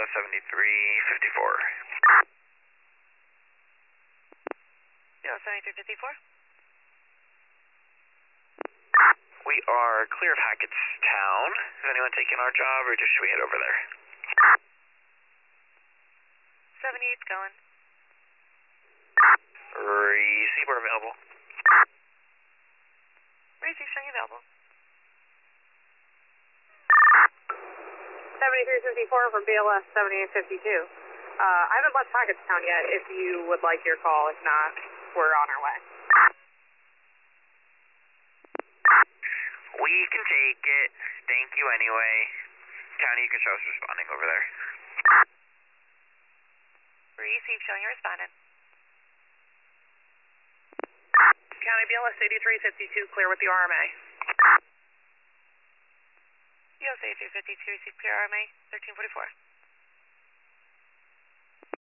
BLS 7354. BLS 7354. We are clear of Hackettstown. Is anyone taking our job, or just should we head over there? 78's going. Receiver available. Receive showing available. 7354 from BLS 7852. I haven't left Hackettstown yet if you would like your call. If not, we're on our way. We can take it. Thank you anyway. County, you can show us responding over there. Receive showing you responded. County BLS 8352, clear with the RMA. BLS 8352, receive clear RMA 1344.